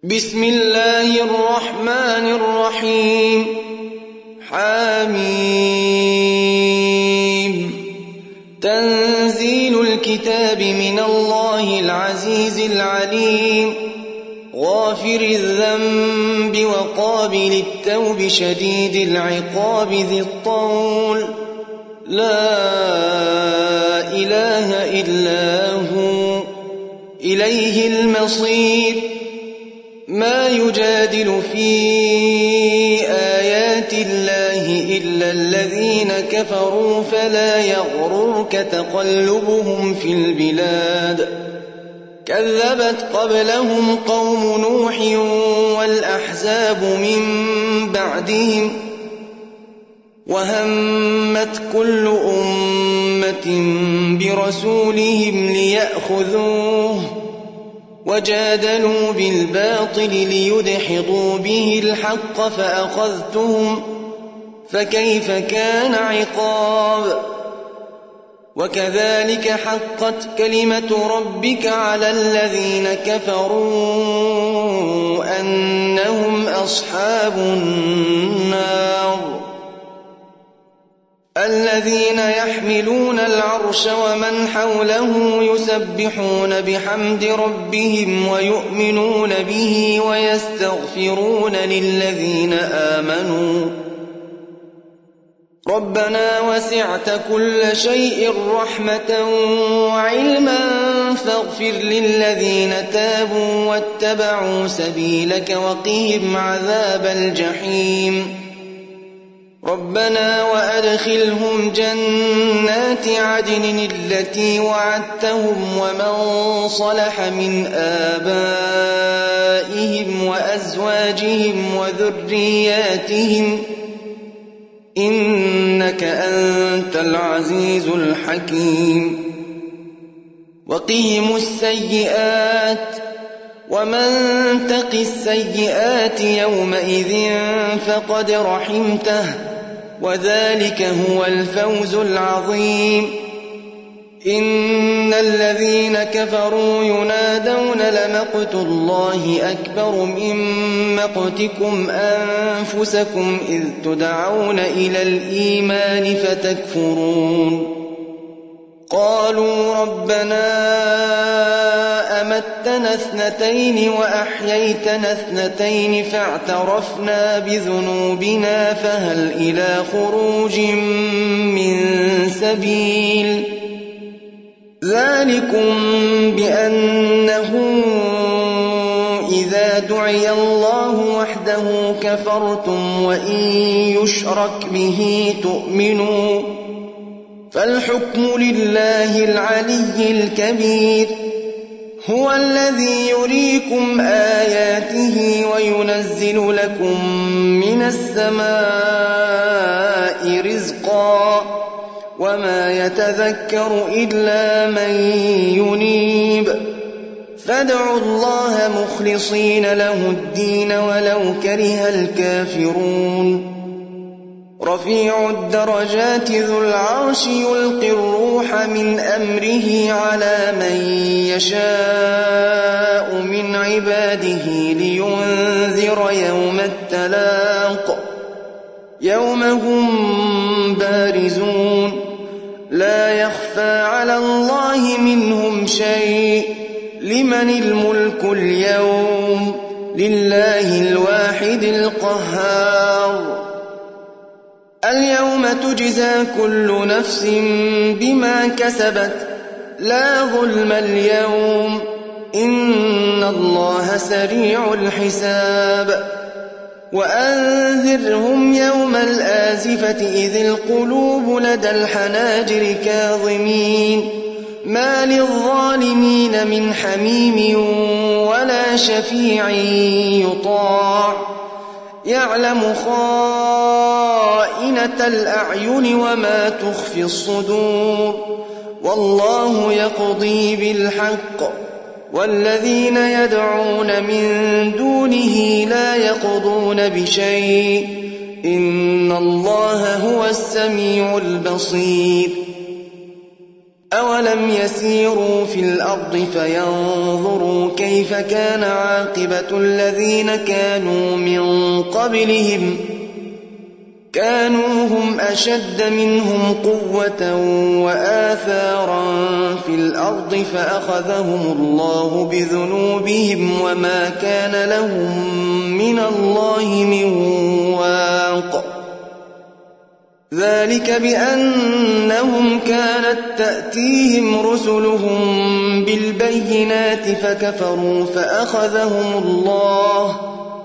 بسم الله الرحمن الرحيم. حميم. تنزيل الكتاب من الله العزيز العليم، غافر الذنب وقابل التوب شديد العقاب ذي الطول، لا إله إلا هو إليه المصير. ما يجادل في آيات الله إلا الذين كفروا، فلا يغررك تقلبهم في البلاد. كذبت قبلهم قوم نوح والأحزاب من بعدهم، وهمت كل أمة برسولهم ليأخذوه، وجادلوا بالباطل ليدحضوا به الحق فأخذتهم، فكيف كان عقاب. وكذلك حقت كلمة ربك على الذين كفروا أنهم أصحاب النار. الذين يحملون العرش ومن حوله يسبحون بحمد ربهم ويؤمنون به ويستغفرون للذين آمنوا ربنا وسعت كل شيء رحمة وعلما فاغفر للذين تابوا واتبعوا سبيلك وقهم عذاب الجحيم. ربنا وأدخلهم جنات عدن التي وعدتهم ومن صلح من آبائهم وأزواجهم وذرياتهم إنك أنت العزيز الحكيم. وقهم السيئات ومن تق السيئات يومئذ فقد رحمته، وذلك هو الفوز العظيم. إن الذين كفروا ينادون لمقت الله أكبر من مقتكم أنفسكم إذ تدعون إلى الإيمان فتكفرون. قالوا ربنا أمتنا اثنتين وأحييتنا اثنتين فاعترفنا بذنوبنا فهل إلى خروج من سبيل. ذلكم بأنه إذا دعي الله وحده كفرتم وإن يشرك به تؤمنوا، فالحكم لله العلي الكبير. هو الذي يريكم آياته وينزل لكم من السماء رزقا، وما يتذكر إلا من ينيب. فادعوا الله مخلصين له الدين ولو كره الكافرون. رفيع الدرجات ذو العرش يلقي الروح من أمره على من يشاء من عباده لينذر يوم التلاق، يوم هم بارزون لا يخفى على الله منهم شيء. لمن الملك اليوم؟ لله الواحد القهار. اليوم تجزى كل نفس بما كسبت، لا ظلم اليوم، إن الله سريع الحساب. وأنذرهم يوم الآزفة إذ القلوب لدى الحناجر كاظمين، ما للظالمين من حميم ولا شفيع يطاع. يعلم خائنة الأعين وما تخفي الصدور، والله يقضي بالحق، والذين يدعون من دونه لا يقضون بشيء، إن الله هو السميع البصير. أولم يسيروا في الأرض فينظروا كيف كان عاقبة الذين كانوا من قبلهم كانوا هم أشد منهم قوة وآثارا في الأرض فأخذهم الله بذنوبهم وما كان لهم من الله من واق ذلك بأنهم كانت تأتيهم رسلهم بالبينات فكفروا فأخذهم الله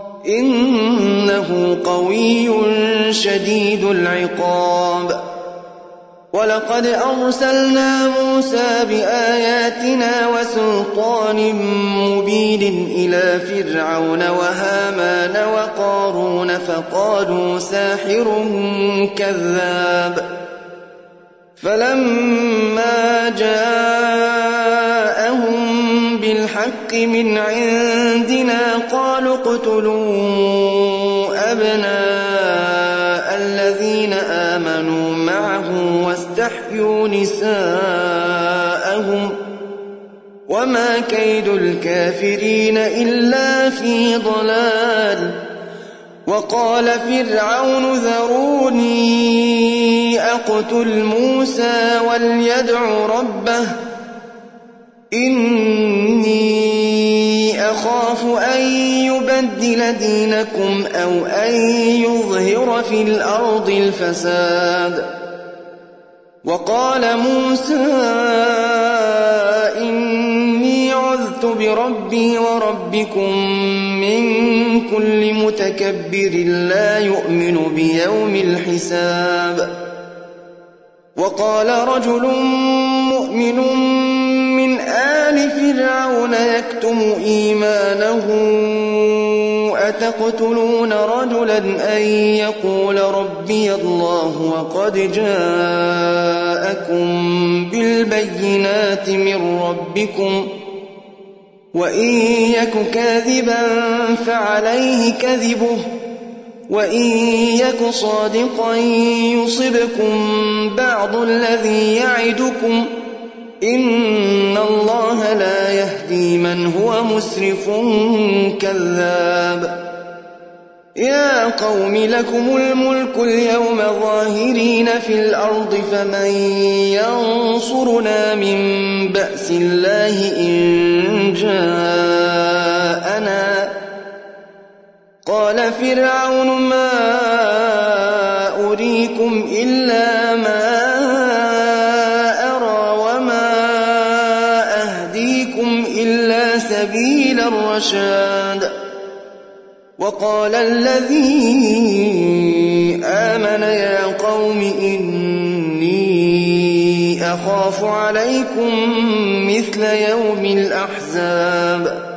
إنه قوي شديد العقاب ولقد أرسلنا موسى بآياتنا وسلطان مبين إلى فرعون وهامان وقارون فقالوا ساحر كذاب فلما جاءهم بالحق من عندنا قالوا اقتلوا أبناء الذين آمنوا معه واستحيوا نساءهم وما كيد الكافرين إلا في ضلال وقال فرعون ذروني أقتل موسى وليدع ربه إني أخاف أن يبدل دينكم أو أن يظهر في الأرض الفساد وقال موسى إني عذت بربي وربكم من كل متكبر لا يؤمن بيوم الحساب وقال رجل مؤمن من آل فرعون يكتم إيمانه أتقتلون رجلا أن يقول ربي الله وقد جاءكم بالبينات من ربكم وإن يك كاذبا فعليه كذبه وإن يك صادقا يصبكم بعض الذي يعدكم إن الله لا يهدي من هو مسرف كذاب يا قوم لكم الملك اليوم ظاهرين في الأرض فمن ينصرنا من بأس الله إن جاءنا قال فرعون ما أريكم إلا ما أرى وما أهديكم إلا سبيل الرشاد وقال الذي آمن يا قوم إني أخاف عليكم مثل يوم الأحزاب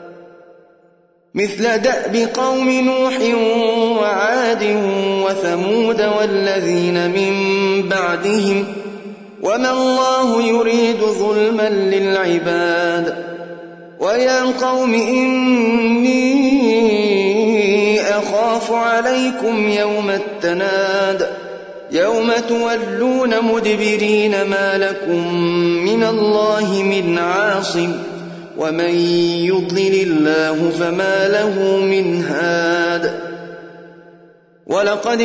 مثل دأب قوم نوح وعاد وثمود والذين من بعدهم وما الله يريد ظلما للعباد ويا قوم إني أخاف عليكم يوم التناد يوم تولون مدبرين ما لكم من الله من عاصم ومن يضلل الله فما له من هاد ولقد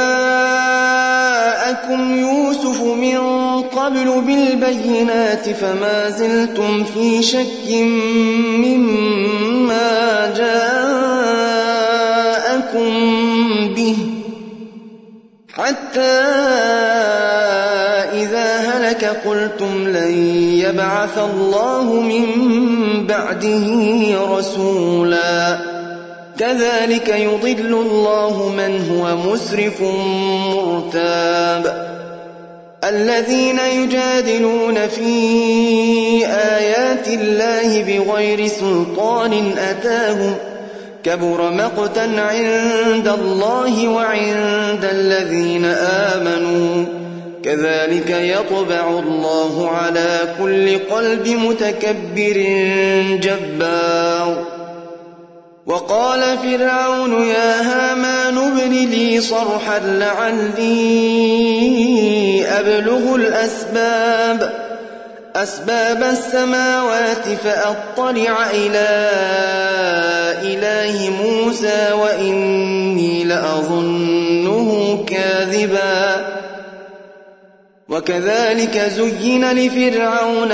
جاءكم يوسف من قبل بالبينات فما زلتم في شك مما جاءكم به حتى إذا هلك قلتم لن يبعث الله من بعده رسولا كذلك يضل الله من هو مسرف مرتاب الذين يجادلون في آيات الله بغير سلطان أتاهم كبر مقتا عند الله وعند الذين آمنوا كذلك يطبع الله على كل قلب متكبر جبار وقال فرعون يا هامان ابن لي صرحا لعلي أبلغ الأسباب أسباب السماوات فأطلع إلى إله موسى وإني لأظنه كاذبا وكذلك زين لفرعون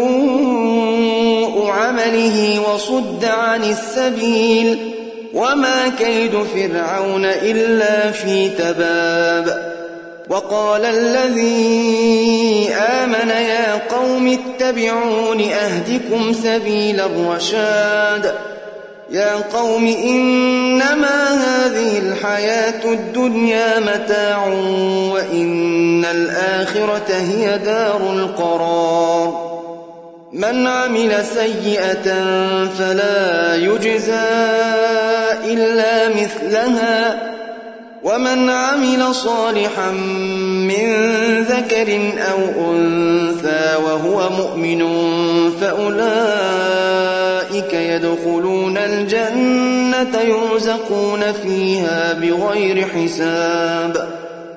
سوء عمله وصد عن السبيل وما كيد فرعون إلا في تباب وقال الذي آمن يا قوم اتبعون أهدكم سبيل الرشاد يا قوم إنما هذه الحياة الدنيا متاع وإن الآخرة هي دار القرار من عمل سيئة فلا يجزى إلا مثلها ومن عمل صالحا من ذكر أو أنثى وهو مؤمن فأولئك يدخلون الجنة يرزقون فيها بغير حساب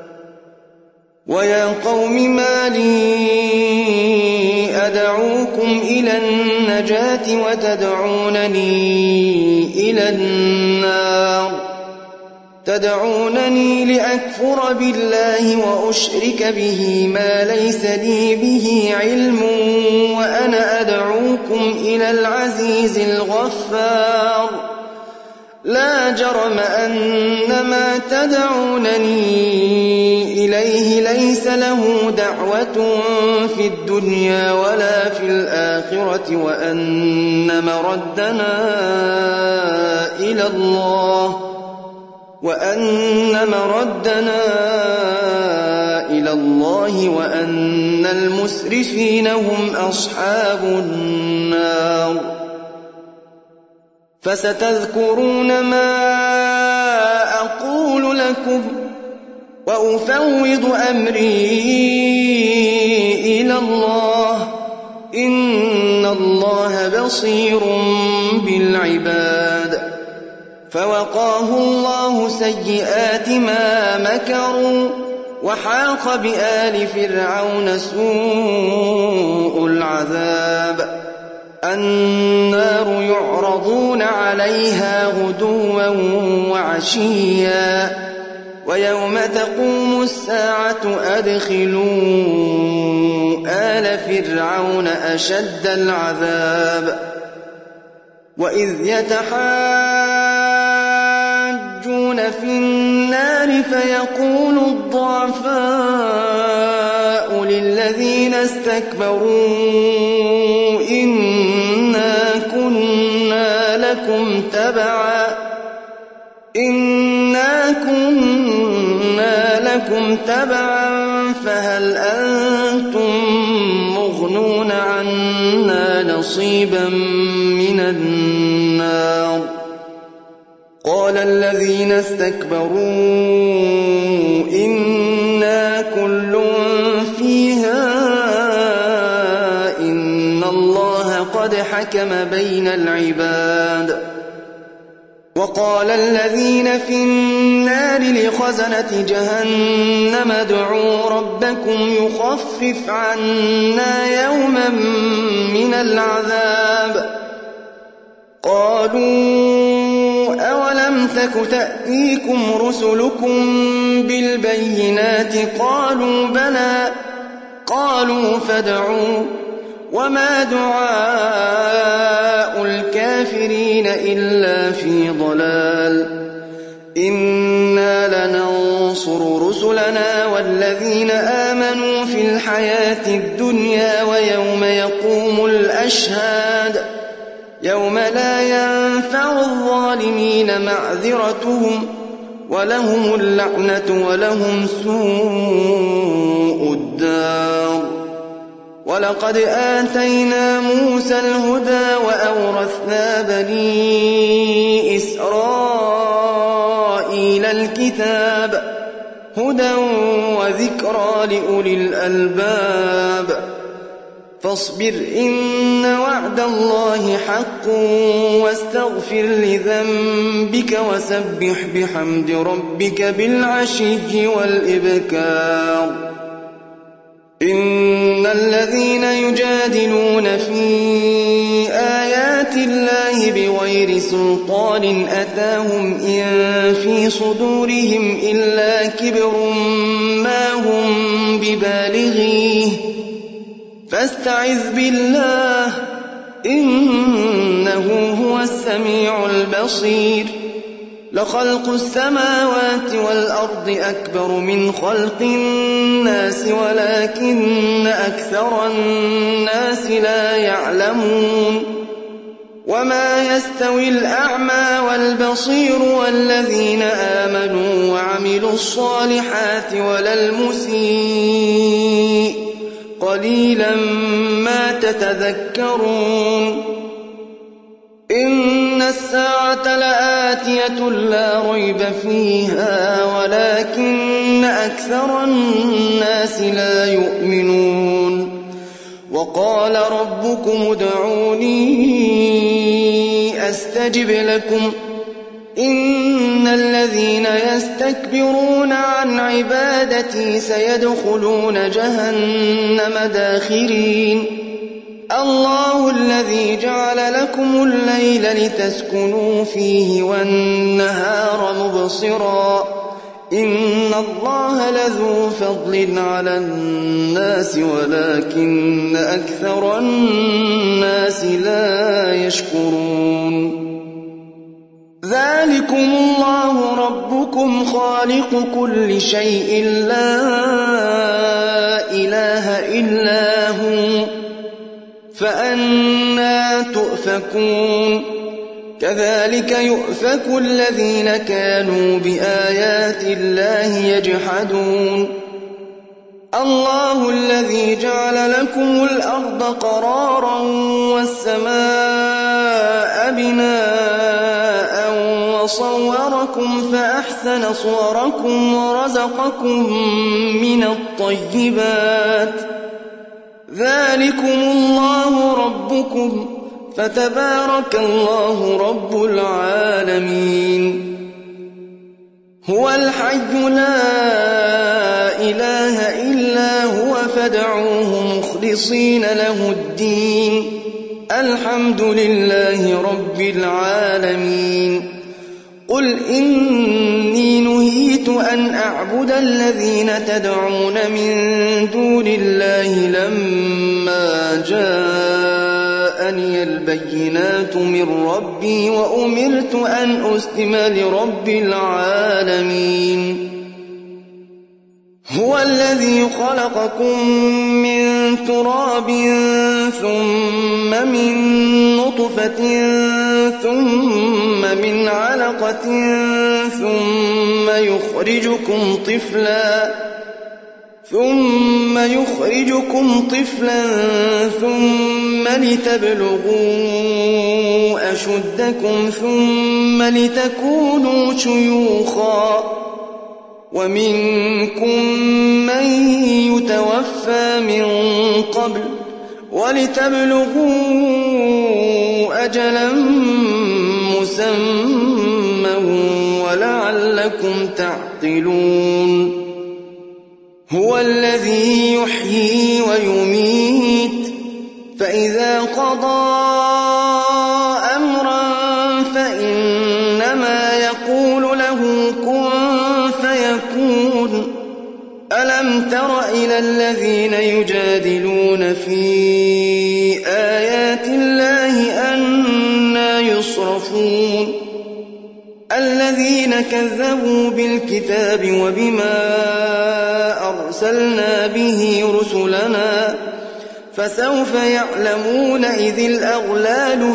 ويا قوم ما لي أدعوكم إلى النجاة وتدعونني إلى النار تدعونني لأكفر بالله وأشرك به ما ليس لي به علم وأنا أدعوكم إلى العزيز الغفار لا جرم أن ما تدعونني إليه ليس له دعوة في الدنيا ولا في الآخرة وأن مردنا إلى الله وأن المسرفين هم أصحاب النار فستذكرون ما أقول لكم وأفوض أمري إلى الله إن الله بصير بالعباد فوقاه الله سيئات ما مكروا وحاق بآل فرعون سوء العذاب النار يعرضون عليها غدوا وعشيا ويوم تقوم الساعة أدخلوا آل فرعون أشد العذاب وإذ يتحاجون في النار فيقول الضعفاء للذين استكبروا إنا كنا لكم تبعا فهل أنتم مغنون عنا نصيبا من النار قال الذين استكبروا إنا كل فيها إن الله قد حكم بين العباد وقال الذين في النار لخزنة جهنم ادعوا ربكم يخفف عنا يوما من العذاب قالوا أولم تك تأتيكم رسلكم بالبينات قالوا بلى قالوا فادعوا وما دعاء الكافرين إلا في ضلال إنا لننصر رسلنا والذين آمنوا في الحياة الدنيا ويوم يقوم الأشهاد يوم لا ينفع الظالمين معذرتهم ولهم اللعنة ولهم سوء الدار ولقد آتينا موسى الهدى وأورثنا بني إسرائيل الكتاب هدى وذكرى لأولي الألباب فاصبر إن وعد الله حق واستغفر لذنبك وسبح بحمد ربك بالعشي والإبكار إن الذين يجادلون في آيات الله بغير سلطان أتاهم إن في صدورهم إلا كبر ما هم ببالغيه فاستعذ بالله إنه هو السميع البصير لخلق السماوات والأرض أكبر من خلق الناس ولكن أكثر الناس لا يعلمون وما يستوي الأعمى والبصير والذين آمنوا وعملوا الصالحات ولا المسيء قليلا ما تتذكرون إن الساعة لآتية لا ريب فيها ولكن أكثر الناس لا يؤمنون وقال ربكم ادعوني أستجب لكم إن الذين يستكبرون عن عبادتي سيدخلون جهنم داخرين الله الذي جعل لكم الليل لتسكنوا فيه والنهار مبصرا إن الله لذو فضل على الناس ولكن أكثر الناس لا يشكرون ذلكم الله ربكم خالق كل شيء لا إله إلا هو فأنى تؤفكون كذلك يؤفك الذين كانوا بآيات الله يجحدون الله الذي جعل لكم الأرض قرارا والسماء بناء وصوركم فأحسن صوركم ورزقكم من الطيبات ذلكم الله ربكم فتبارك الله رب العالمين هو الحي لا إله إلا هو فادعوه مخلصين له الدين الحمد لله رب العالمين قل إني نهيت أن أعبد الذين تدعون من دون الله لما جاءني البينات من ربي وأمرت أن أسلم لرب العالمين هو الذي خلقكم من تراب ثم من نطفة ثم من علقة ثم يخرجكم طفلا ثم لتبلغوا أشدكم ثم لتكونوا شيوخا ومنكم من يتوفى من قبل ولتبلغوا أجلا مسمى ولعلكم تعقلون هو الذي يحيي ويميت فإذا قضى أمرا فإنما يقول له كن فيكون ألم تر إلى الذين يجادلون في آيات الله أنى يصرفون الذين كذبوا بالكتاب وبما أرسلنا به رسلنا فسوف يعلمون إذ الأغلال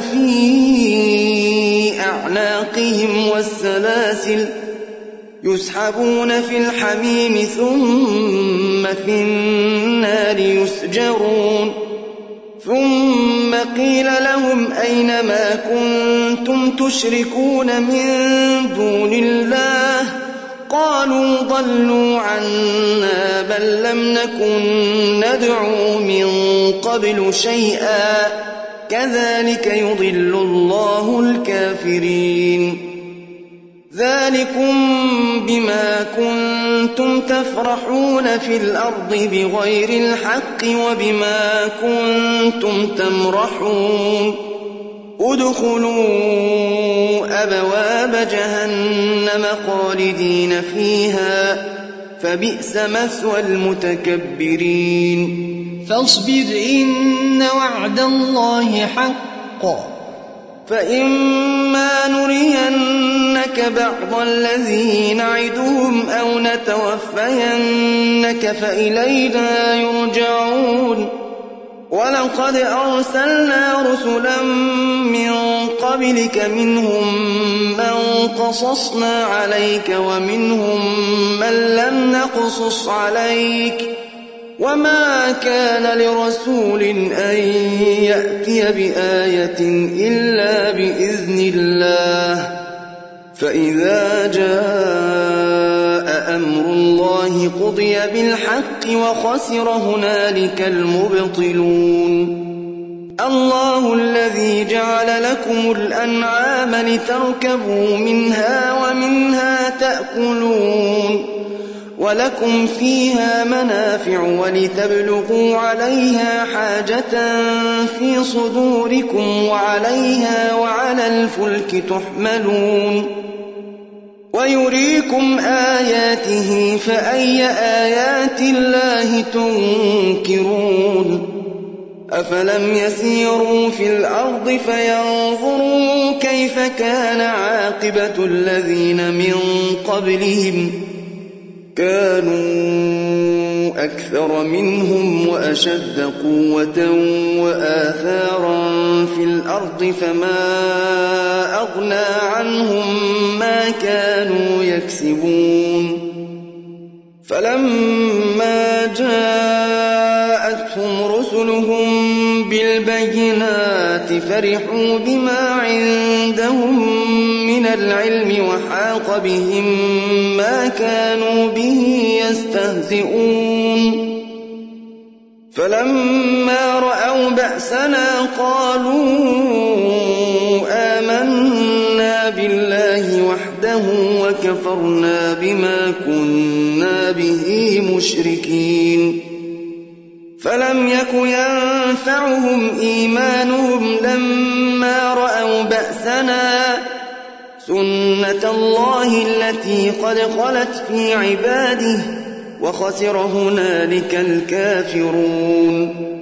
في أعناقهم والسلاسل يسحبون في الحميم ثم في النار يسجرون ثم قيل لهم أين ما كنتم تشركون من دون الله قالوا ضلوا عنا بل لم نكن ندعو من قبل شيئا كذلك يضل الله الكافرين ذلكم بما كنتم تفرحون في الأرض بغير الحق وبما كنتم تمرحون ادخلوا أبواب جهنم خالدين فيها فبئس مثوى المتكبرين فاصبر إن وعد الله حق فإما نرينك بعض الذي نعدهم أو نتوفينك فإلينا يرجعون ولقد أرسلنا رسلا من قبلك منهم من قصصنا عليك ومنهم من لم نقصص عليك وما كان لرسول أن يأتي بآية إلا بإذن الله فإذا جاء أمر الله قضي بالحق وخسر هنالك المبطلون الله الذي جعل لكم الأنعام لتركبوا منها ومنها تأكلون ولكم فيها منافع ولتبلغوا عليها حاجة في صدوركم وعليها وعلى الفلك تحملون ويريكم آياته فأي آيات الله تنكرون أفلم يسيروا في الأرض فينظروا كيف كان عاقبة الذين من قبلهم كانوا أكثر منهم وأشد قوة وآثارا في الأرض فما أغنى عنهم ما كانوا يكسبون فلما جاءتهم رسلهم بالبينات فرحوا بما عندهم من العلم وحاق بهم ما كانوا به يستهزئون فلما رأوا بأسنا قالوا آمنا بالله وحده وكفرنا بما كنا به مشركين فلم يك ينفعهم إيمانهم لما رأوا بأسنا سنة الله التي قد خلت في عباده وخسر هنالك الكافرون